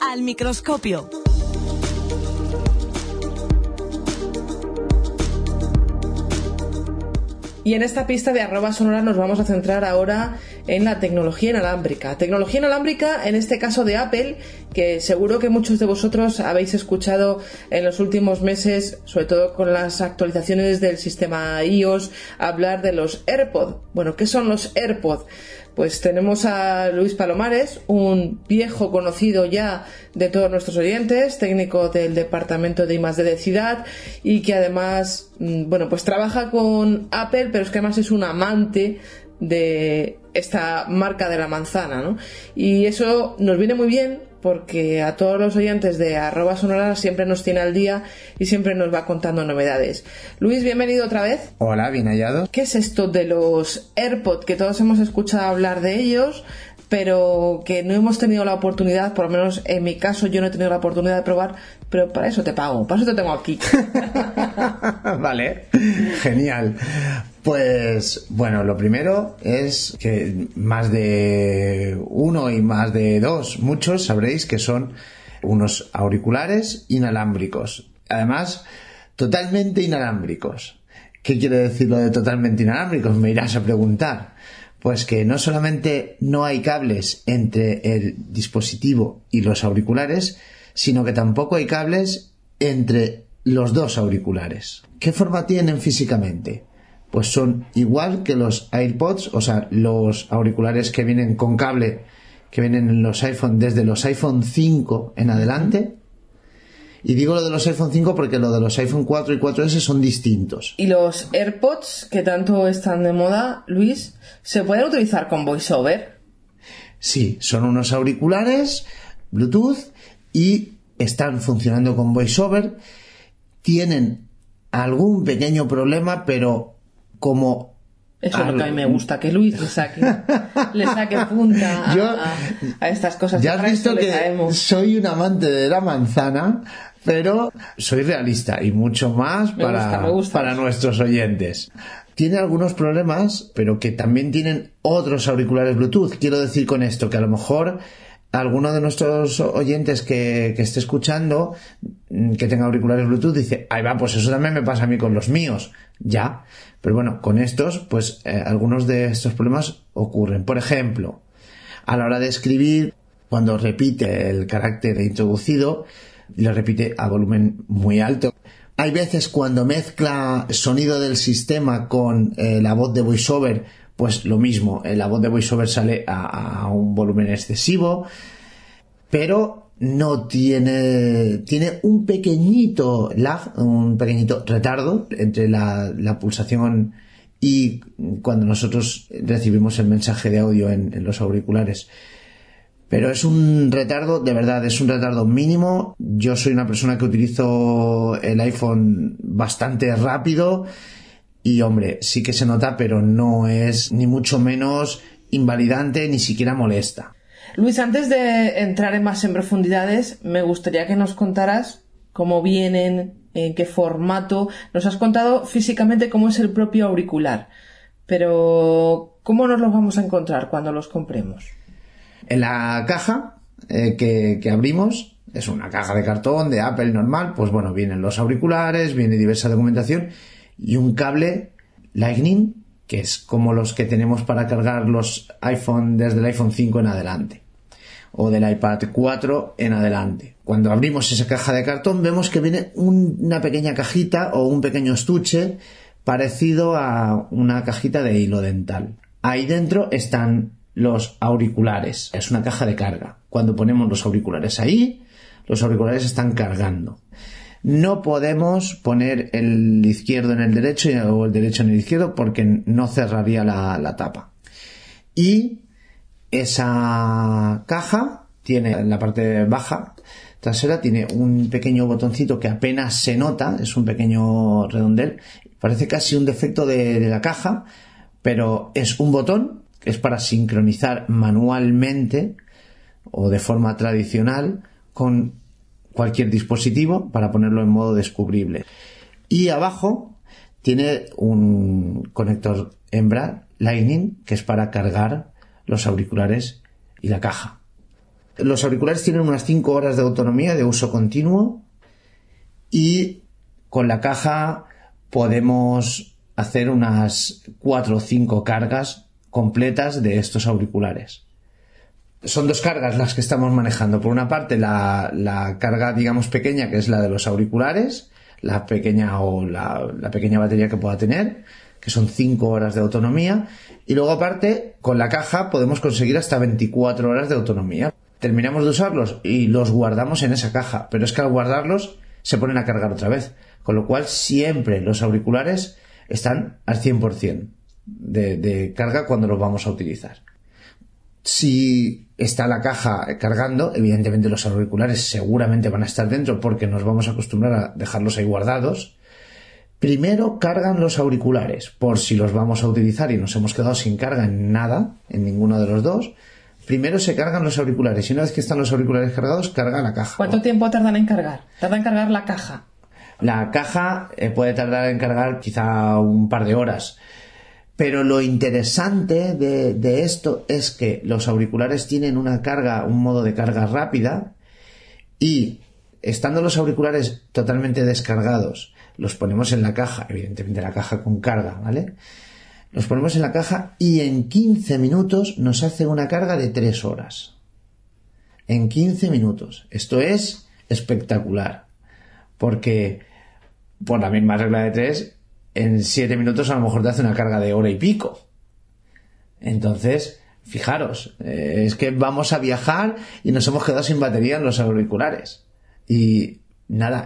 Al microscopio. Y en esta pista de @sonora nos vamos a centrar ahora en la tecnología inalámbrica. Tecnología inalámbrica, en este caso de Apple, que seguro que muchos de vosotros habéis escuchado en los últimos meses, sobre todo con las actualizaciones del sistema iOS, hablar de los AirPods. Bueno, ¿qué son los AirPods? Pues tenemos a Luis Palomares, un viejo conocido ya de todos nuestros oyentes, técnico del departamento de I+D de Ciudad, y que además, pues trabaja con Apple, pero es que además es un amante de esta marca de la manzana, ¿no? Y eso nos viene muy bien porque a todos los oyentes de @sonora siempre nos tiene al día y siempre nos va contando novedades. Luis, bienvenido otra vez. Hola, bien hallado. ¿Qué es esto de los AirPods? Que todos hemos escuchado hablar de ellos, pero que no hemos tenido la oportunidad, por lo menos en mi caso yo no he tenido la oportunidad de probar, pero para eso te pago, para eso te tengo aquí. Vale, genial. Pues bueno, lo primero es que más de uno y más de dos, muchos sabréis que son unos auriculares inalámbricos. Además, totalmente inalámbricos. ¿Qué quiere decir lo de totalmente inalámbricos? Me irás a preguntar. Pues que no solamente no hay cables entre el dispositivo y los auriculares, sino que tampoco hay cables entre los dos auriculares. ¿Qué forma tienen físicamente? Pues son igual que los AirPods, o sea, los auriculares que vienen con cable, que vienen en los iPhone, desde los iPhone 5 en adelante. Y digo lo de los iPhone 5 porque lo de los iPhone 4 y 4S son distintos. ¿Y los AirPods, que tanto están de moda, Luis, se pueden utilizar con VoiceOver? Sí, son unos auriculares Bluetooth y están funcionando con VoiceOver. Tienen algún pequeño problema, pero como... Eso es lo que a mí me gusta, que Luis le saque punta a estas cosas. Ya has visto que soy un amante de la manzana, pero soy realista y mucho más me gusta. Para nuestros oyentes. Tiene algunos problemas, pero que también tienen otros auriculares Bluetooth. Quiero decir con esto que a lo mejor alguno de nuestros oyentes que esté escuchando, que tenga auriculares Bluetooth, dice, ahí va, pues eso también me pasa a mí con los míos. Ya, pero bueno, con estos, pues algunos de estos problemas ocurren. Por ejemplo, a la hora de escribir, cuando repite el carácter introducido, lo repite a volumen muy alto. Hay veces cuando mezcla sonido del sistema con la voz de VoiceOver, pues lo mismo, la voz de VoiceOver sale a un volumen excesivo, pero no tiene un pequeñito lag, un pequeñito retardo entre la pulsación y cuando nosotros recibimos el mensaje de audio en los auriculares. Pero es un retardo, de verdad, es un retardo mínimo. Yo soy una persona que utilizo el iPhone bastante rápido y, hombre, sí que se nota, pero no es ni mucho menos invalidante, ni siquiera molesta. Luis, antes de entrar más en profundidades, me gustaría que nos contaras cómo vienen, en qué formato. Nos has contado físicamente cómo es el propio auricular, pero ¿cómo nos los vamos a encontrar cuando los compremos? En la caja que abrimos, es una caja de cartón de Apple normal, pues bueno, vienen los auriculares, viene diversa documentación y un cable Lightning, que es como los que tenemos para cargar los iPhone desde el iPhone 5 en adelante o del iPad 4 en adelante. Cuando abrimos esa caja de cartón vemos que viene una pequeña cajita o un pequeño estuche parecido a una cajita de hilo dental. Ahí dentro están los auriculares. Es una caja de carga. Cuando ponemos los auriculares ahí, los auriculares están cargando. No podemos poner el izquierdo en el derecho o el derecho en el izquierdo porque no cerraría la tapa. Y esa caja tiene en la parte baja trasera tiene un pequeño botoncito que apenas se nota, es un pequeño redondel, parece casi un defecto de la caja, pero es un botón que es para sincronizar manualmente o de forma tradicional con cualquier dispositivo para ponerlo en modo descubrible. Y abajo tiene un conector hembra Lightning que es para cargar los auriculares y la caja. Los auriculares tienen unas 5 horas de autonomía de uso continuo y con la caja podemos hacer unas 4 o 5 cargas completas de estos auriculares. Son 2 cargas las que estamos manejando. Por una parte, la carga, digamos, pequeña, que es la de los auriculares, la pequeña batería que pueda tener, que son 5 horas de autonomía. Y luego, aparte, con la caja podemos conseguir hasta 24 horas de autonomía. Terminamos de usarlos y los guardamos en esa caja, pero es que al guardarlos se ponen a cargar otra vez, con lo cual siempre los auriculares están al 100% de carga cuando los vamos a utilizar. Si está la caja cargando, evidentemente los auriculares seguramente van a estar dentro porque nos vamos a acostumbrar a dejarlos ahí guardados. Primero cargan los auriculares por si los vamos a utilizar y nos hemos quedado sin carga en nada, en ninguno de los dos. Primero se cargan los auriculares y una vez que están los auriculares cargados, carga la caja. ¿Cuánto tiempo tardan en cargar? ¿Tarda en cargar la caja? La caja puede tardar en cargar quizá un par de horas. Pero lo interesante de esto es que los auriculares tienen un modo de carga rápida y estando los auriculares totalmente descargados, los ponemos en la caja, evidentemente la caja con carga, ¿vale? Los ponemos en la caja y en 15 minutos nos hace una carga de 3 horas. En 15 minutos. Esto es espectacular. Porque por la misma regla de 3, en 7 minutos a lo mejor te hace una carga de hora y pico. Entonces, fijaros, es que vamos a viajar y nos hemos quedado sin batería en los auriculares. Y nada,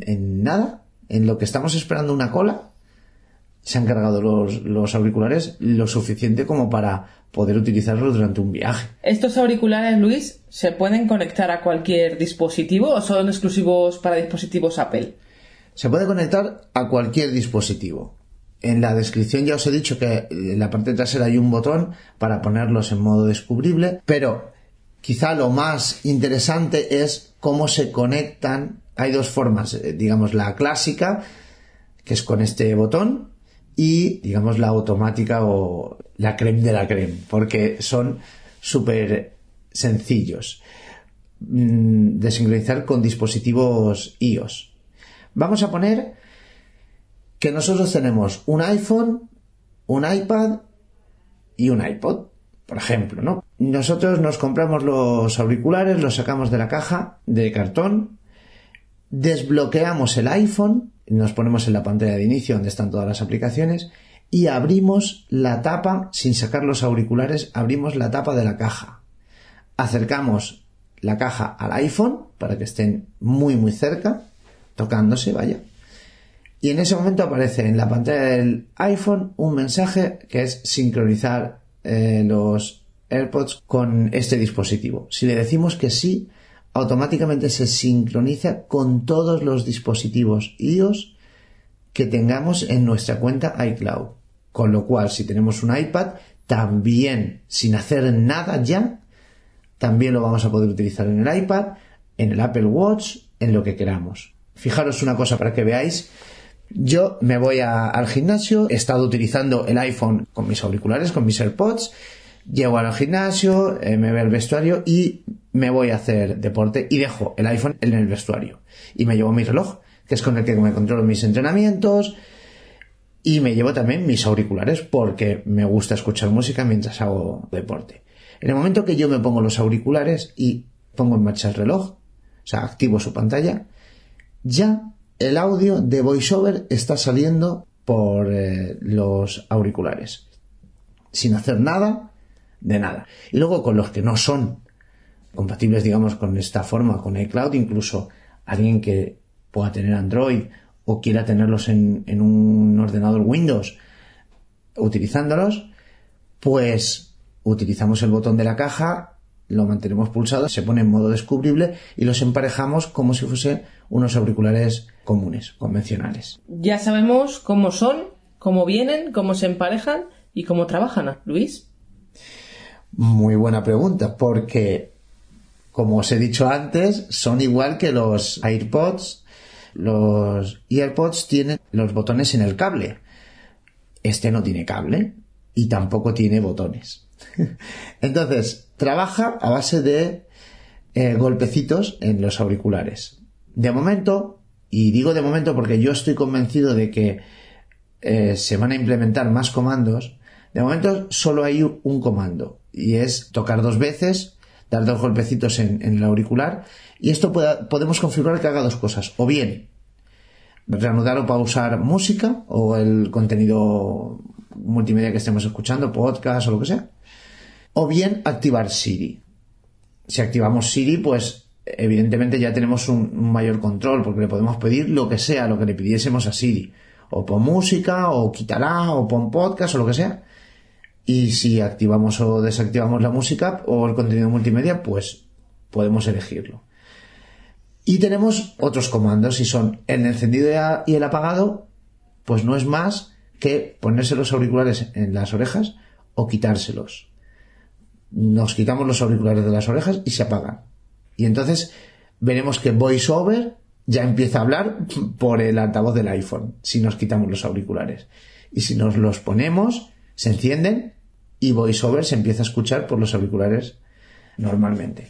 en lo que estamos esperando una cola, se han cargado los auriculares lo suficiente como para poder utilizarlos durante un viaje. ¿Estos auriculares, Luis, se pueden conectar a cualquier dispositivo o son exclusivos para dispositivos Apple? Se puede conectar a cualquier dispositivo. En la descripción ya os he dicho que en la parte trasera hay un botón para ponerlos en modo descubrible, pero quizá lo más interesante es cómo se conectan. Hay 2 formas, digamos la clásica, que es con este botón, y digamos la automática o la crème de la crème, porque son súper sencillos de sincronizar con dispositivos iOS. Vamos a poner que nosotros tenemos un iPhone, un iPad y un iPod, por ejemplo, ¿no? Nosotros nos compramos los auriculares, los sacamos de la caja de cartón, desbloqueamos el iPhone, nos ponemos en la pantalla de inicio donde están todas las aplicaciones y abrimos la tapa, sin sacar los auriculares, abrimos la tapa de la caja. Acercamos la caja al iPhone para que estén muy muy cerca, tocándose, vaya. Y en ese momento aparece en la pantalla del iPhone un mensaje que es sincronizar los AirPods con este dispositivo. Si le decimos que sí, automáticamente se sincroniza con todos los dispositivos iOS que tengamos en nuestra cuenta iCloud. Con lo cual, si tenemos un iPad, también, sin hacer nada ya, también lo vamos a poder utilizar en el iPad, en el Apple Watch, en lo que queramos. Fijaros una cosa para que veáis. Yo me voy al gimnasio, he estado utilizando el iPhone con mis auriculares, con mis AirPods, llego al gimnasio, me veo el vestuario y me voy a hacer deporte y dejo el iPhone en el vestuario. Y me llevo mi reloj, que es con el que me controlo mis entrenamientos, y me llevo también mis auriculares porque me gusta escuchar música mientras hago deporte. En el momento que yo me pongo los auriculares y pongo en marcha el reloj, o sea, activo su pantalla, ya el audio de VoiceOver está saliendo por los auriculares, sin hacer nada de nada. Y luego con los que no son compatibles, digamos, con esta forma, con iCloud, incluso alguien que pueda tener Android o quiera tenerlos en un ordenador Windows, utilizándolos, pues utilizamos el botón de la caja, lo mantenemos pulsado, se pone en modo descubrible y los emparejamos como si fuesen unos auriculares comunes, convencionales. Ya sabemos cómo son, cómo vienen, cómo se emparejan y cómo trabajan, Luis. Muy buena pregunta, porque como os he dicho antes, son igual que los AirPods. Los AirPods tienen los botones en el cable. Este no tiene cable y tampoco tiene botones. Entonces, trabaja a base de golpecitos en los auriculares. De momento, y digo de momento porque yo estoy convencido de que se van a implementar más comandos, de momento solo hay un comando y es tocar 2 veces, dar 2 golpecitos en el auricular, y esto podemos configurar que haga 2 cosas: o bien reanudar o pausar música o el contenido multimedia que estemos escuchando, podcast o lo que sea, o bien activar Siri. Si activamos Siri, pues evidentemente ya tenemos un mayor control, porque le podemos pedir lo que sea, lo que le pidiésemos a Siri, o pon música, o quítala, o pon podcast, o lo que sea. Y si activamos o desactivamos la música o el contenido multimedia, pues podemos elegirlo. Y tenemos otros comandos, y son el encendido y el apagado, pues no es más que ponerse los auriculares en las orejas o quitárselos. Nos quitamos los auriculares de las orejas y se apagan. Y entonces veremos que VoiceOver ya empieza a hablar por el altavoz del iPhone si nos quitamos los auriculares. Y si nos los ponemos, se encienden y VoiceOver se empieza a escuchar por los auriculares normalmente.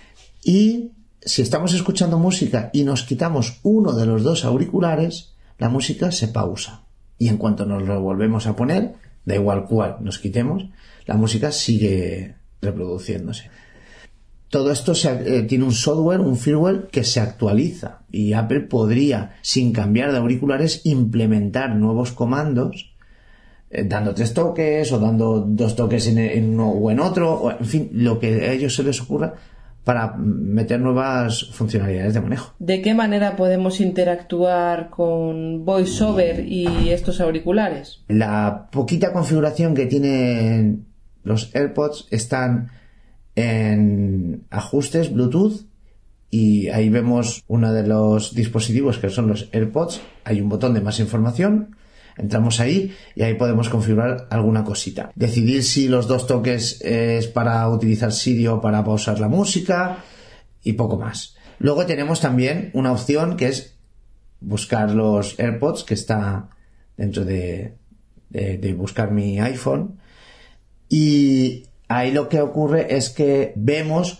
Y si estamos escuchando música y nos quitamos uno de los 2 auriculares, la música se pausa. Y en cuanto nos lo volvemos a poner, da igual cuál nos quitemos, la música sigue reproduciéndose. Todo esto tiene un software, un firmware que se actualiza, y Apple podría, sin cambiar de auriculares, implementar nuevos comandos, dando 3 toques o dando 2 toques en uno o en otro, o, en fin, lo que a ellos se les ocurra, para meter nuevas funcionalidades de manejo. ¿De qué manera podemos interactuar con VoiceOver y estos auriculares? La poquita configuración que tienen los AirPods están en ajustes Bluetooth, y ahí vemos uno de los dispositivos que son los AirPods. Hay un botón de más información, entramos ahí y ahí podemos configurar alguna cosita, decidir si los 2 toques es para utilizar Siri o para pausar la música, y poco más. Luego tenemos también una opción que es buscar los AirPods, que está dentro de buscar mi iPhone, y ahí lo que ocurre es que vemos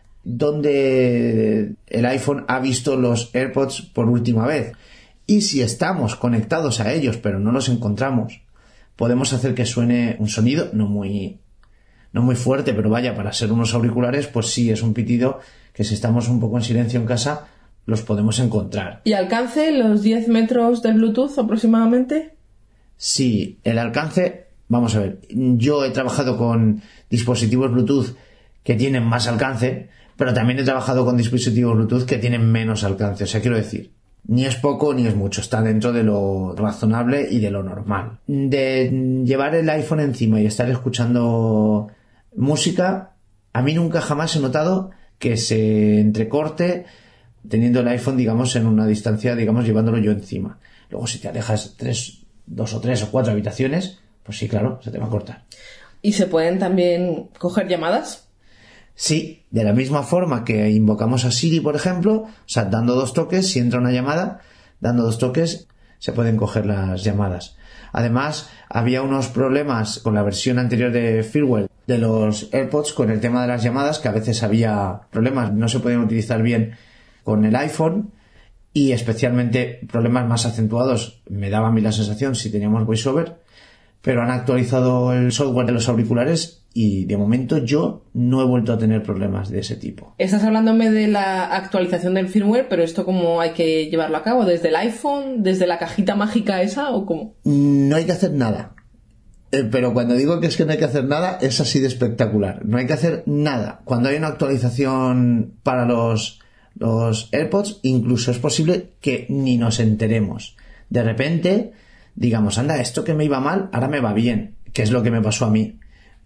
dónde el iPhone ha visto los AirPods por última vez. Y si estamos conectados a ellos pero no los encontramos, podemos hacer que suene un sonido no muy fuerte, pero vaya, para ser unos auriculares, pues sí, es un pitido que si estamos un poco en silencio en casa los podemos encontrar. ¿Y alcance los 10 metros de Bluetooth aproximadamente? Sí, el alcance, vamos a ver, yo he trabajado con dispositivos Bluetooth que tienen más alcance, pero también he trabajado con dispositivos Bluetooth que tienen menos alcance. O sea, quiero decir, ni es poco ni es mucho, está dentro de lo razonable y de lo normal. De llevar el iPhone encima y estar escuchando música, a mí nunca jamás he notado que se entrecorte teniendo el iPhone, digamos, en una distancia, digamos, llevándolo yo encima. Luego, si te alejas 2 o 3 o 4 habitaciones, pues sí, claro, se te va a cortar. ¿Y se pueden también coger llamadas? Sí, de la misma forma que invocamos a Siri, por ejemplo, o sea, dando 2 toques, si entra una llamada, dando 2 toques, se pueden coger las llamadas. Además, había unos problemas con la versión anterior de firmware de los AirPods con el tema de las llamadas, que a veces había problemas, no se podían utilizar bien con el iPhone, y especialmente problemas más acentuados me daba a mí la sensación si teníamos VoiceOver, pero han actualizado el software de los auriculares y de momento yo no he vuelto a tener problemas de ese tipo. Estás hablándome de la actualización del firmware, pero ¿esto cómo hay que llevarlo a cabo? ¿Desde el iPhone? ¿Desde la cajita mágica esa o cómo? No hay que hacer nada. Pero cuando digo que es que no hay que hacer nada, es así de espectacular. No hay que hacer nada. Cuando hay una actualización para los AirPods, incluso es posible que ni nos enteremos. De repente, digamos, anda, esto que me iba mal, ahora me va bien. Que es lo que me pasó a mí.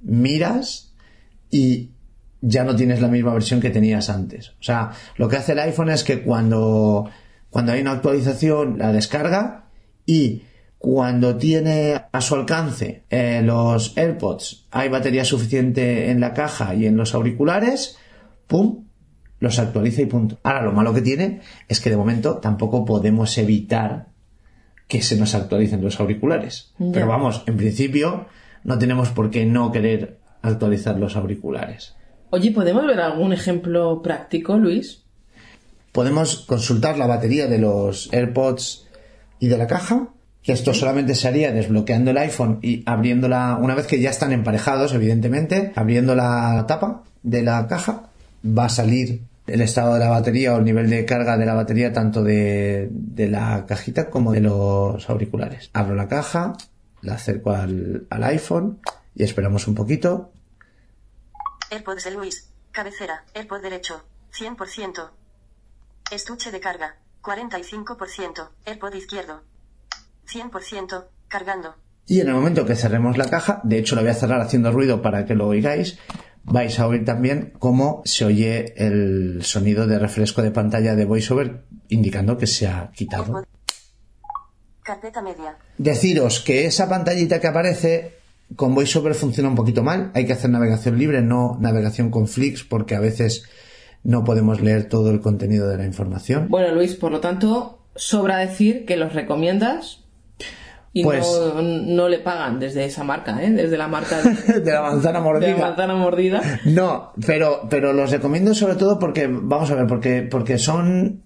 Miras y ya no tienes la misma versión que tenías antes. O sea, lo que hace el iPhone es que cuando hay una actualización la descarga, y cuando tiene a su alcance los AirPods, hay batería suficiente en la caja y en los auriculares, ¡pum!, los actualiza y punto. Ahora, lo malo que tiene es que de momento tampoco podemos evitar que se nos actualicen los auriculares. Ya. Pero vamos, en principio no tenemos por qué no querer actualizar los auriculares. Oye, ¿podemos ver algún ejemplo práctico, Luis? Podemos consultar la batería de los AirPods y de la caja, que esto solamente se haría desbloqueando el iPhone y abriéndola, una vez que ya están emparejados, evidentemente, abriendo la tapa de la caja, va a salir el estado de la batería o el nivel de carga de la batería tanto de la cajita como de los auriculares. Abro la caja, la acerco al iPhone y esperamos un poquito. AirPods de Luis, cabecera, AirPod derecho, 100%. Estuche de carga, 45%, AirPod izquierdo, 100%, cargando. Y en el momento que cerremos la caja, de hecho la voy a cerrar haciendo ruido para que lo oigáis, vais a oír también cómo se oye el sonido de refresco de pantalla de VoiceOver indicando que se ha quitado. Carpeta media. Deciros que esa pantallita que aparece con VoiceOver funciona un poquito mal. Hay que hacer navegación libre, no navegación con flicks, porque a veces no podemos leer todo el contenido de la información. Bueno, Luis, por lo tanto, sobra decir que los recomiendas y pues, no le pagan desde esa marca, desde la marca de la manzana mordida. De la manzana mordida. No, pero los recomiendo sobre todo porque, vamos a ver, porque son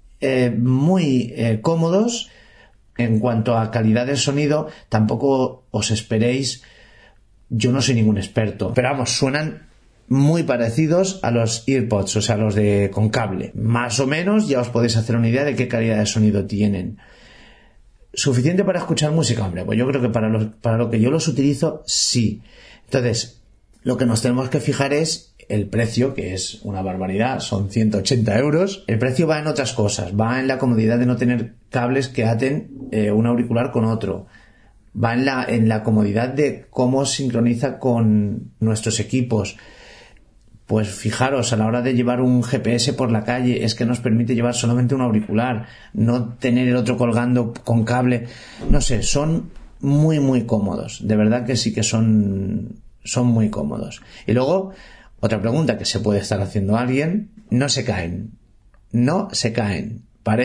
muy cómodos en cuanto a calidad del sonido. Tampoco os esperéis, yo no soy ningún experto, pero vamos, suenan muy parecidos a los AirPods, o sea, los de con cable. Más o menos ya os podéis hacer una idea de qué calidad de sonido tienen. ¿Suficiente para escuchar música? Hombre, pues yo creo que para lo que yo los utilizo, sí. Entonces, lo que nos tenemos que fijar es el precio, que es una barbaridad, son 180 euros. El precio va en otras cosas, va en la comodidad de no tener cables que aten un auricular con otro. Va en la comodidad de cómo sincroniza con nuestros equipos. Pues fijaros, a la hora de llevar un GPS por la calle, es que nos permite llevar solamente un auricular, no tener el otro colgando con cable. No sé, son muy, muy cómodos. De verdad que sí que son muy cómodos. Y luego, otra pregunta que se puede estar haciendo alguien, no se caen. No se caen.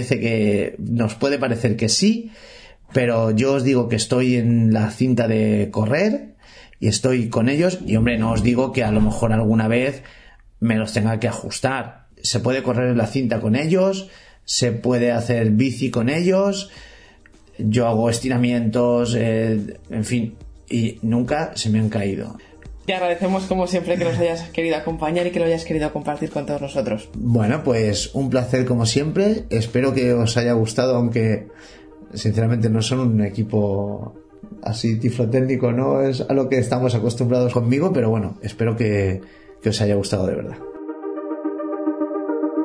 Nos puede parecer que sí, pero yo os digo que estoy en la cinta de correr y estoy con ellos y, hombre, no os digo que a lo mejor alguna vez me los tenga que ajustar. Se puede correr en la cinta con ellos, se puede hacer bici con ellos, yo hago estiramientos, en fin, y nunca se me han caído. Te agradecemos como siempre que nos hayas querido acompañar y que lo hayas querido compartir con todos nosotros. Bueno, pues un placer como siempre, espero que os haya gustado, aunque sinceramente no son un equipo así tiflotécnico, no es a lo que estamos acostumbrados conmigo, pero bueno, espero que os haya gustado de verdad.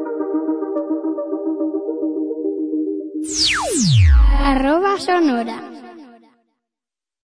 @sonora